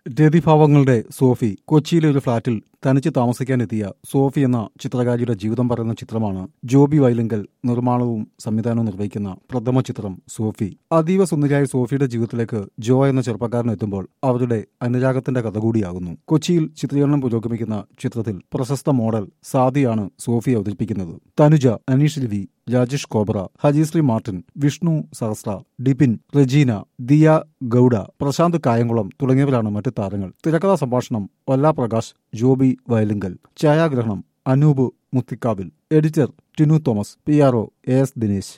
രതിഭാവങ്ങളുടെ സോഫി കൊച്ചിയിലെ ഒരു ഫ്ളാറ്റിൽ തനിച്ച് താമസിക്കാനെത്തിയ സോഫി എന്ന ചിത്രകാരിയുടെ ജീവിതം പറയുന്ന ചിത്രമാണ് ജോബി വൈലിങ്കൽ നിർമ്മാണവും സംവിധാനവും നിർവഹിക്കുന്ന പ്രഥമ ചിത്രം സോഫി. അതീവ സുന്ദരിയായ സോഫിയുടെ ജീവിതത്തിലേക്ക് ജോ എന്ന ചെറുപ്പക്കാരൻ എത്തുമ്പോൾ അവരുടെ അനുരാഗത്തിന്റെ കഥ കൂടിയാകുന്നു. കൊച്ചിയിൽ ചിത്രീകരണം പുരോഗമിക്കുന്ന ചിത്രത്തിൽ പ്രശസ്ത മോഡൽ സാദിയാണ് സോഫി അവതരിപ്പിക്കുന്നത്. Tanuja, Aneesh Ravi, Rajesh Cobra, Harisree Martin, Vishnu Sahasra, Dipin, Regina, Diya Gowda, Prasanth Kayamkulam തുടങ്ങിയവരാണ് മറ്റ് താരങ്ങൾ. തിരക്കഥാ സംഭാഷണം വല്ല പ്രകാശ്, ജോബി വയലിങ്കൽ. ഛായാഗ്രഹണം Anoop Muthikkavil. Editor Tinu Thomas. PRO AS Dinesh.